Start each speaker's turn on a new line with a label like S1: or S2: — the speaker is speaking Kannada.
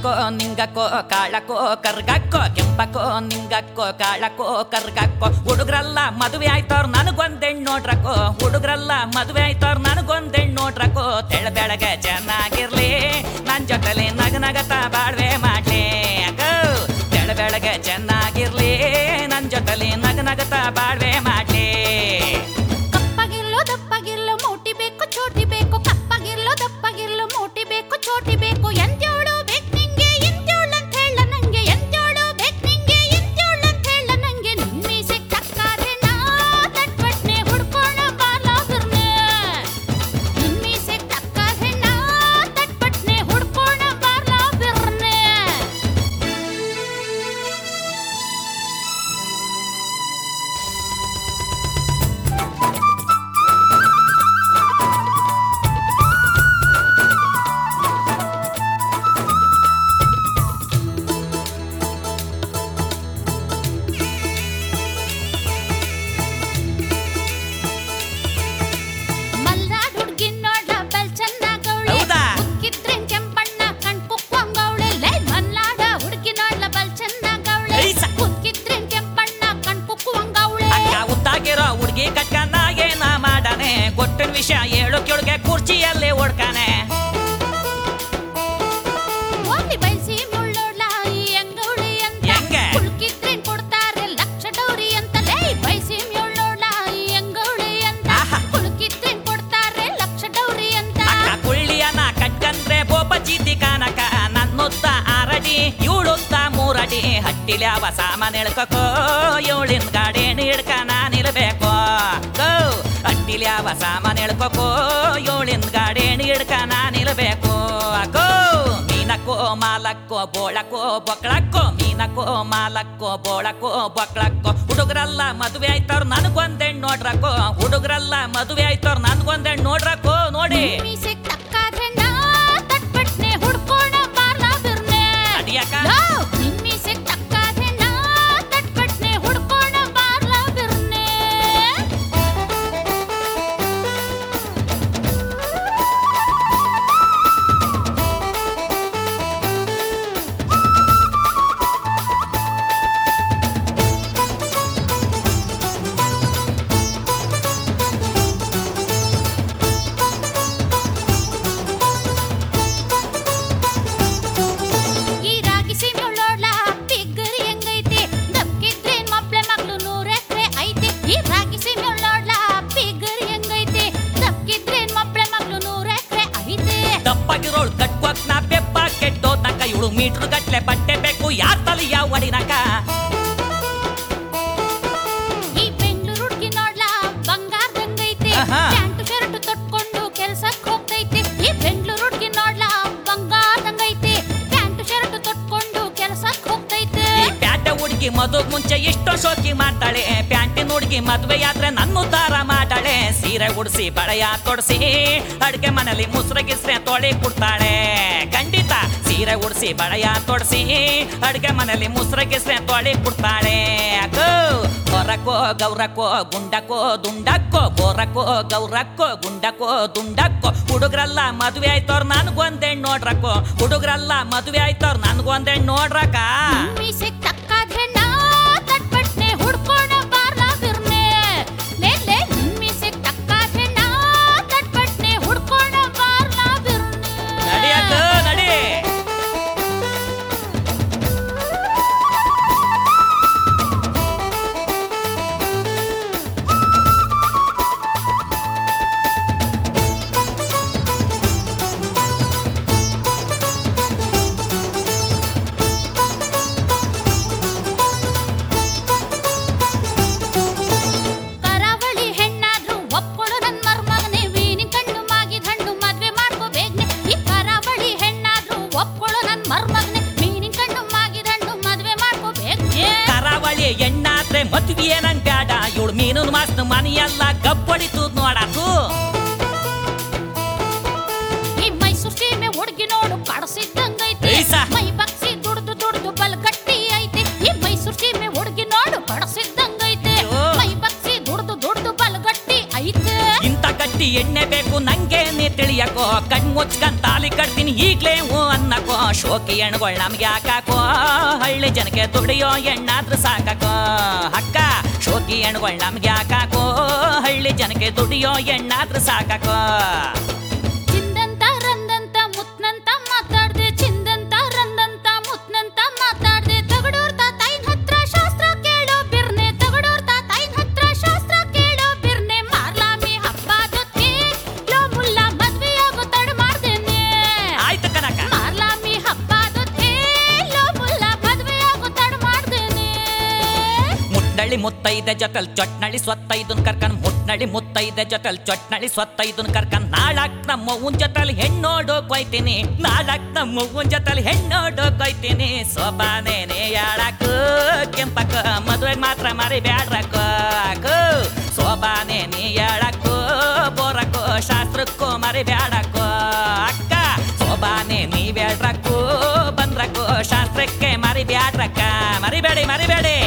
S1: ಕಪ್ಪಕ್ಕೋ ನಿಂಗಕ್ಕೋ ಕಾಳಕ್ಕೋ ಕರ್ಗಕ್ಕೋ ಕೆಂಪಕ್ಕೋ ನಿಂಗಕ್ಕೋ ಕಾಳಕ್ಕೋ ಕರ್ಗಕ್ಕೋ ಹುಡುಗ್ರಲ್ಲ ಮದುವೆ ಆಯ್ತವ್ರ ನನಗೊಂದೆಣ್ಣು ನೋಡ್ರಕ್ಕೋ ಹುಡುಗ್ರಲ್ಲ ಮದುವೆ ಆಯ್ತವ್ರ ನನಗೊಂದೆಣ್ಣು ನೋಡ್ರಕ್ಕೋ ತೆಳ ಬೆಳಗ್ಗೆ ಚೆನ್ನಾಗಿರ್ಲಿ ನನ್ ಜೊತೆಲಿ ನಗನಗತ ಬಾಳ್ವೆ ಮಾಡ್ಲಿ ಅಕ್ಕೋ ತೆಳ ಬೆಳಗ್ಗೆ ಚೆನ್ನಾಗಿರ್ಲಿ ನನ್ ಜೊತೆಲಿ ನಗನಗತ ಬಾಳ್ವೆ ಮಾಡ್ಲಿ
S2: ಕಪ್ಪಗಿಲ್ಲೋ ದಪ್ಪಗಿಲ್ಲೋ ಮೋಟಿ ಬೇಕು ಚೋಟಿ ಬೇಕು ಕಪ್ಪಗಿಲ್ಲೋ ದಪ್ಪಗಿಲ್ಲೋ ಮೋಟಿ ಬೇಕು ಚೋಟಿ ಬೇಕು ಎಂಜೋಳು ಬೇಕು ನಿಂಗೆ ಎಂಜೋಳು ಅಂತ ಹೇಳ ನಂಗೆ ಎಂಜೋಳು ಬೇಕು ನಿಂಗೆ ಎಂಜೋಳು ಅಂತ ಹೇಳ ನಂಗೆ ನಿಮ್ಮೀಸೆ ತಕ್ಕಾದ್ರೆ ನಾ ತಟ್ಪಟ್ನೆ ಹುಡ್ಕೋಣ ಬಾಲಾಗಿರ್ನೆ ನಿಮ್ಮೀಸೆ ತಕ್ಕಾದ್ರೆ ನಾ ತಟ್ಪಟ್ನೆ ಹುಡ್ಕೋಣ ಬಾಲಾಗಿರ್ನೆ ಮಲ್ನಾಡ್ ಹುಡ್ಗಿನ್ ನೋಡ್ಲ ಬೆಲ್ ಚೆನ್ನಾಗವ್ಳೆ
S1: ಹೌದಾ?
S2: ಉಕ್ಕಿದ್ರೇನ್ ಕೆಂಪಣ್ಣ ಕಣ್ ಕುಕ್ಕೊಂಗವ್ಳೆ ಲೇ ಮಲ್ನಾಡ ಹುಡ್ಗಿನ್ ನೋಡ್ಲ ಬೆಲ್ ಚೆನ್ನಾಗವ್ಳೆ
S1: ಐಸ.
S2: ಉಕ್ಕಿದ್ರೇನ್ ಕೆಂಪಣ್ಣ ಕಣ್ ಕುಕ್ಕೊಂಗವ್ಳೆ
S1: ಅಕ್ಕ ಉದ್ದಾಗಿರೋ ಹುಡುಗಿ ಕಟ್ಕನ ಏನ ಮಾಡಾನೆ ಗೊತ್ತಿನ ವಿಷಯ ಹೇಳು ಕೆಳಗೆ ಕುರ್ಚಿಯಲ್ಲಿ ಓಡ್ಕಾನೆ
S2: ಓದಿ ಬಯಸಿ ಮುಳ್ಳೋಡ್ಲ ಈ ಅಂಗೌಳಿ ಅಂತ
S1: ಹೆಂಗೆ?
S2: ಕುಳ್ಕಿದ್ರೇನ್ ಕೊಡ್ತಾರೆ ಲಕ್ಷ ಡೌರಿ ಅಂತ ಲೇ ಬಯಸಿ ಮುಳ್ಳೋಡ್ಲ ಈ ಅಂಗೌಳಿ ಅಂತ
S1: ಆಹಾ.
S2: ಕುಳ್ಕಿದ್ರೇನ್ ಕೊಡ್ತಾರೆ ಲಕ್ಷ ಡೌರಿ ಅಂತ
S1: ಅಕ್ಕ ಕುಳ್ಳಿಯನ ಕಟ್ಕಂದ್ರೆ ಬೋಪ ಚೀತಿ ಕಾನಕ ನನ್ನುತ್ತ ಆರಡಿ ಇವಳುತ್ತ ಮೂರಡಿ ಹಟ್ಟಿಲ್ಯಾವ ಸಾಮಾನ್ ಎಳ್ಕೋ ಇವಳಿನ ಗಾಡಿ ಹಿಡ್ಕ ನಾನಿರ್ಬೇಕು ಹಟ್ಟಿಲ್ಯಾವ ಸಾಮಾನ್ ಎಳ್ಕೋ ಇವಳಿನ ಗಾಡಿ ಹಿಡ್ಕ ನಾನಿರ್ಬೇಕು ಅಕ್ಕೋ ಮೀನಕ್ಕೋ ಮಾಲಕ್ಕೋ ಬೋಳಕ್ಕೋ ಬೊಕ್ಳಕ್ಕೋ ಮೀನಕ್ಕೋ ಮಾಲಕ್ಕೋ ಬೋಳಕ್ಕೋ ಬೊಕ್ಳಕ್ಕೋ ಹುಡುಗರಲ್ಲ ಮದುವೆ ಆಯ್ತವ್ರ ನನಗೊಂದೆಣ್ಣು ನೋಡ್ರಕ್ಕೋ ಹುಡುಗರಲ್ಲ ಮದುವೆ ಆಯ್ತವ್ರ ನನಗೊಂದೆಣ್ಣು ನೋಡ್ರಕ್ಕೋ ನೋಡಿ
S2: ಮೀಸೆ ತಕ್ಕಾದ್ರೆ ನಾ ತಟ್ಪಟ್ನೆ ಹುಡ್ಕೋಣ ಬಾಲಾಗಿರ್ನೆ
S1: ಅಡಿಯಕ್ಕ
S2: ನಿಮ್ಮೀಸೆ ತಕ್ಕಾದ್ರೆ ನಾ ತಟ್ಪಟ್ನೆ ಹುಡ್ಕೋಣ ಬಾಲಾಗಿರ್ನೆ ಈ ರಾಗಿ ಸೀಮೆಳ್ಳೋಡ್ಲ ಪಿಗ್ಗರಿ ಹೆಂಗೈತೆ ದಪ್ಕಿದ್ರೇನ್ ಮಪ್ಳೆ ಮಗ್ಳು 100 ಎಕ್ರೆ ಐತೆ ಈ ರಾಗಿ ಸೀಮೆಳ್ಳೋಡ್ಲ ಪಿಗ್ಗರಿ ಹೆಂಗೈತೆ ದಪ್ಕಿದ್ರೇನ್ ಮಪ್ಳೆ ಮಗ್ಳು 100 ಎಕ್ರೆ ಐತೆ
S1: ದಪ್ಪಾಗಿರೋಳು ಕಟ್ಕೋಕ್ ನಾ ಬೆಪ್ಪ ಕೆಟ್ಟೋದ್ನಕ ಇವಳು ಮೀಟ್ರ್ ಗಟ್ಲೆ ಬಟ್ಟೆ ಬೇಕು ಯಾರ್ ತಲಿ ಯಾವ ಒಡಿನಕ
S2: ಈ ಬೆಂಗಳೂರು ಹುಡ್ಗಿ ನೋಡ್ಲ ಬಂಗಾರದಂಗೈತೆ
S1: ಆಹಾ.
S2: ಪ್ಯಾಂಟು ಶರ್ಟ್ ತೊಟ್ಕೊಂಡು ಕೆಲ್ಸಕ್ ಹೋಗ್ತೈತೆ ಈ ಬೆಂಗಳೂರು ಹುಡ್ಗಿ ನೋಡ್ಲ ಬಂಗಾರದಂಗೈತೆ ಪ್ಯಾಂಟು ಶರ್ಟ್ ತೊಟ್ಕೊಂಡು ಕೆಲ್ಸಕ್ ಹೋಗ್ತೈತೆ
S1: ಈ ಪ್ಯಾಟೆ ಹುಡುಗಿ ಮದುಗ್ ಮುಂಚೆ ಎಷ್ಟೋ ಶೋಕಿ ಮಾಡ್ತಾಳೆ ಪ್ಯಾಂಟಿನ ಹುಡುಗಿ ಮದ್ವೆ ಆದ್ರೆ ನನ್ನ ಉದ್ಧಾರ ಮಾಡಾಳೆ ಸೀರೆ ಉಡ್ಸಿ ಬಳೆಯ ತೊಡ್ಸಿ ಅಡ್ಗೆ ಮನೇಲಿ ಮುಸ್ರೆ ಗಿಸ್ರೆ ತೊಳಿ ಕೊಡ್ತಾಳೆ ಖಂಡಿತ ಸೀರೆ ಉಡ್ಸಿ ಬಳೆಯ ತೊಡ್ಸಿ ಅಡ್ಗೆ ಮನೇಲಿ ಮುಸ್ರೆ ಗಿಸ್ರೆ ತೊಳಿ ಕೊಡ್ತಾಳೆ ಅಕ್ಕೋ ಗೊರಕ್ಕೋ ಗೌರಕ್ಕೋ ಗುಂಡಕ್ಕೋ ದುಂಡಕ್ಕೋ ಗೋರಕ್ಕೋ ಗೌರಕ್ಕೋ ಗುಂಡಕ್ಕೋ ದುಂಡಕ್ಕೋ ಹುಡುಗ್ರಲ್ಲ ಮದುವೆ ಆಯ್ತವ್ರ ನನಗೊಂದೆಣ್ಣು ನೋಡ್ರಕ್ಕೋ ಹುಡುಗ್ರಲ್ಲ ಮದುವೆ ಆಯ್ತವ್ರ ನನಗೊಂದೆಣ್ಣು ನೋಡ್ರಕ್ಕ
S2: ಮೀಸೆ ತಕ್ಕಾದ್ರೆ ನಾ ತಟ್ಪಟ್ನೆ ಹುಡ್ಕೋಣ ಬಾಲಾಗಿರ್ನೆ ಲೇ ಲೇ ಮೀಸೆ ತಕ್ಕಾದ್ರೆ ನಾ ತಟ್ಪಟ್ನೆ ಹುಡ್ಕೋಣ ಬಾಲಾಗಿರ್ನೆ
S1: ನಡಿಯಕ್ಕ ನಡಿ
S2: ಕರಾವಳಿ ಹೆಣ್ಣಾದ್ರೂ ಒಪ್ಕೊಳ್ಳೋ ನನ್ ಮರ್ಮಗನೆ ವೀನಿ ಕಣ್ಣು ಮಾಗಿದ ಹಣ್ಣು ಮದ್ವೆ ಮಾಡ್ಕೋ ಬೇಗ್ನೆ ಈ ಕರಾವಳಿ ಹೆಣ್ಣಾದ್ರೂ ಒಪ್ಕೊಳ್ಳೋ ನನ್ ಮರ್ಮಗನೆ ವೀನಿ ಕಣ್ಣು ಮಾಗಿದ ಹಣ್ಣು ಮದ್ವೆ ಮಾಡ್ಕೋ ಬೇಗ್ನೆ
S1: ಕರಾವಳಿ ಎಣ್ಣಾದ್ರೆ ಮದ್ವೆ ನನ್ ಬ್ಯಾಡ ಇವಳು ಮೀನು ಮಾಸ್ನ ಮನೆಯೆಲ್ಲ ಗಬ್ಬಡಿತು ನೋಡಾತು
S2: ಈ ಮೈಸೂರು ಸೀಮೆ ಹುಡ್ಗಿ ನೋಡು ಕಡಸಿದ್ದಂಗೈತೆ
S1: ಐಸ.
S2: ಮೈ ಬಗ್ಸಿ ದುಡ್ದು ದುಡ್ದು ಬಲ್ ಗಟ್ಟಿ ಐತೆ ಈ ಮೈಸೂರು ಸೀಮೆ ಹುಡ್ಗಿ ನೋಡು ಕಡಸಿದ್ದಂಗೈತೆ
S1: ಅಯ್ಯೋ.
S2: ಮೈ ಬಗ್ಸಿ ದುಡ್ದು ದುಡ್ದು ಬಲ್ ಗಟ್ಟಿ ಐತೆ
S1: ಇಂಥ ಗಟ್ಟಿ ಎಣ್ಣೆ ಬೇಕು ನಂಗೆ ನೀ ತಿಳಿಯಕೋ ಕಣ್ ಮುಚ್ಕಂತ ತಾಲಿ ಕಟ್ತೀನಿ ಈಗ್ಲೇ ಹೂ ಅನ್ನಕೋ ಶೋಕಿ ಹೆಣ್ಗಳ್ ನಮ್ಗೆ ಯಾಕಾಕೋ ಹಳ್ಳಿ ಜನಕ್ಕೆ ದುಡಿಯೋ ಎಣ್ಣಾದ್ರೂ ಸಾಕಾಕೋ ಅಕ್ಕ ಶೋಕಿ ಹೆಣ್ಗಳ್ ನಮ್ಗೆ ಯಾಕಾಕೋ ಹಳ್ಳಿ ಜನಕ್ಕೆ ದುಡಿಯೋ ಎಣ್ಣಾದ್ರೂ ಸಾಕಾಕೋ
S2: ಚಿಂದಂತ ರಂದಂತ ಮುತ್ನಂತ ಮಾತಾಡ್ದೆ ಚಿಂದಂತ ರಂದಂತ ಮುತ್ನಂತ ಮಾತಾಡ್ದೆ ತಗಡೋರ್ ತಾತೈನ್ ಹತ್ರ ಶಾಸ್ತ್ರ ಕೇಳೋ ಬಿರ್ನೆ ತಗಡೋರ್ ತಾತೈನ್ ಹತ್ರ ಶಾಸ್ತ್ರ ಕೇಳೋ ಬಿರ್ನೆ ಮಾರ್ಲಾಮಿ ಹಬ್ಬದೊತ್ತಿ ಲೋ ಮುಲ್ಲ ಮದ್ವೆಯಾಗೋ ತಡ ಮಾಡ್ದೇನೆ
S1: ಆಯ್ತು ಕನಕ
S2: ಮಾರ್ಲಾಮಿ ಹಬ್ಬದೊತ್ತಿ ಲೋ ಮುಲ್ಲ ಮದ್ವೆಯಾಗೋ ತಡ ಮಾಡ್ದೇನೆ
S1: ಮುಟ್ನಳ್ಳಿ ಮುತ್ತೈದೆ ಜೊತೆಲ್ ಚೊಟ್ನಳ್ಳಿ ಸ್ವತ್ತೈದನ್ ಕರ್ಕನ್ ಮುಟ್ನಳ್ಳಿ ಮುತ್ತೈದೆ ಜೊತೆಲ್ ಚೊಟ್ನಳ್ಳಿ ಸ್ವತ್ತೈದನ್ ಕರ್ಕನ್ ನಾಳಕ್ ನಮ್ಮ ಅವ್ವನ್ ಜೊತೆಲ್ ಹೆಣ್ಣೋಡೋ ಕೊಯ್ತೀನಿ ನಾಳಕ್ ನಮ್ಮ ಅವ್ವನ್ ಜೊತೆಲ್ ಹೆಣ್ಣೋಡೋ ಕೊಯ್ತೀನಿ ಸೋಪಾನೇನೆ ಯಾಳಾಕು ಕೆಂಪಕ್ಕ ಮದುವೆಗೆ ಮಾತ್ರ ಮರಿ ಬ್ಯಾಡ್ರಕ್ಕೋ ಸೋಪಾನೇನಿ ಯಾಳಕ್ಕೋ ಬೋರಕ್ಕೋ ಶಾಸ್ತ್ರಕ್ಕೋ ಮರಿ ಬ್ಯಾಡಕ್ಕೋ ಅಕ್ಕ ಸೋಪಾನೆ ನೀ ಬ್ಯಾಡ್ರಕ್ಕೋ ಬಂದ್ರಕ್ಕೋ ಶಾಸ್ತ್ರಕ್ಕೆ ಮರಿ ಬ್ಯಾಡ್ರಕ್ಕ ಮರಿಬೇಡಿ